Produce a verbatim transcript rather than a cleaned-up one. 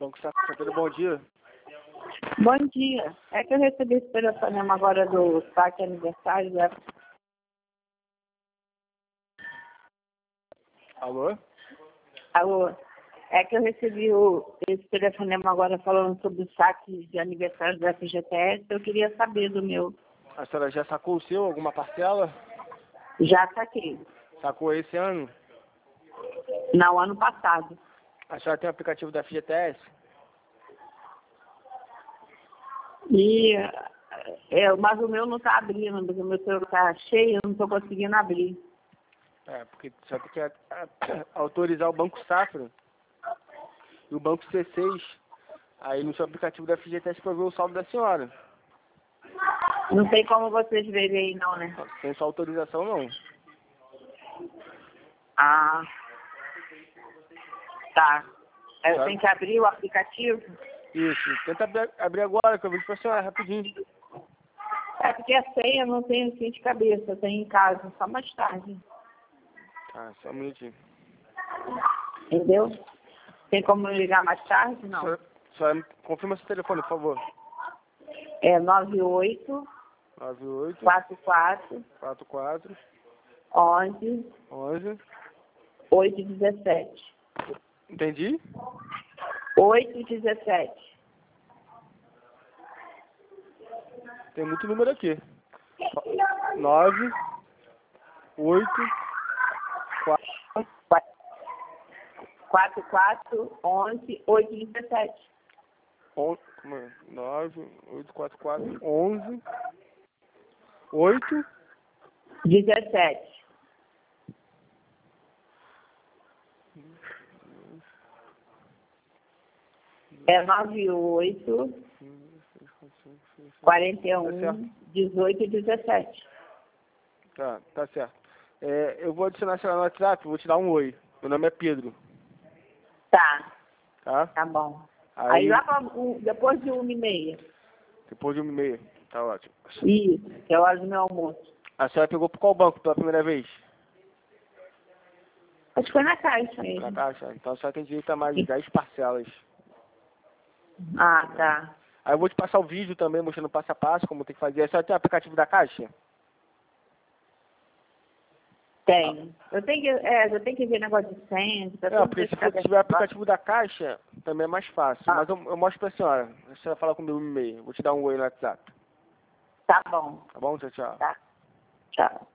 Banco Safra, bom dia. Bom dia. É que eu recebi esse telefonema agora do saque aniversário. Da... Alô? Alô? É que eu recebi o, esse telefonema agora falando sobre o saque de aniversário do F G T S. Eu queria saber do meu. A senhora já sacou o seu, alguma parcela? Já saquei. Sacou esse ano? Não, ano passado. A senhora tem o aplicativo da F G T S? E, é, mas o meu não está abrindo, porque o meu celular está cheio, eu não estou conseguindo abrir. É, porque só tem que a- a- autorizar o Banco Safra e o Banco C seis aí no seu aplicativo da F G T S para ver o saldo da senhora. Não sei como vocês verem aí, não, né? Sem sua autorização, não. Ah, tá. Eu Tá? tenho que abrir o aplicativo? Isso. Tenta abrir, abrir agora, que eu vejo pra senhora, rapidinho. É porque a senha eu não tenho assim de cabeça, eu tenho em casa, só mais tarde. Tá, só um minutinho. Entendeu? Tem como ligar mais tarde? Não. Só, só confirma seu telefone, por favor. É nove oito nove oito quatro quatro quatro quatro onze onze oito dezessete. Entendi? oito dezessete. Tem muito número aqui. nove oito quatro quatro quatro onze oito dezessete. nove oito quatro quatro onze oito dezessete. É nove oito quarenta e um dezoito dezessete. Tá, tá certo. É, eu vou adicionar a senhora no WhatsApp, vou te dar um oi. Meu nome é Pedro. Tá, Tá? tá bom. Aí, Aí lá pra, um, depois de uma e meia. depois de uma e meia. Tá ótimo. Isso, que é a hora do meu almoço. A senhora pegou por qual banco pela primeira vez? Acho que foi na caixa Na mesmo. Caixa. Então a senhora tem direito a mais de dez parcelas. Ah, tá. Aí eu vou te passar o vídeo também, mostrando passo a passo, como tem que fazer. A senhora tem o aplicativo da Caixa? Tem. Eu tenho que, é, eu tenho que ver negócio de senha. Tá Não, tudo porque se for fechado. tiver o aplicativo da Caixa, também é mais fácil. Ah, Mas eu, eu mostro pra senhora. A senhora fala comigo no e-mail. Vou te dar um oi no WhatsApp. tá bom. Tá bom? Tchau, tchau. Tá. Tchau.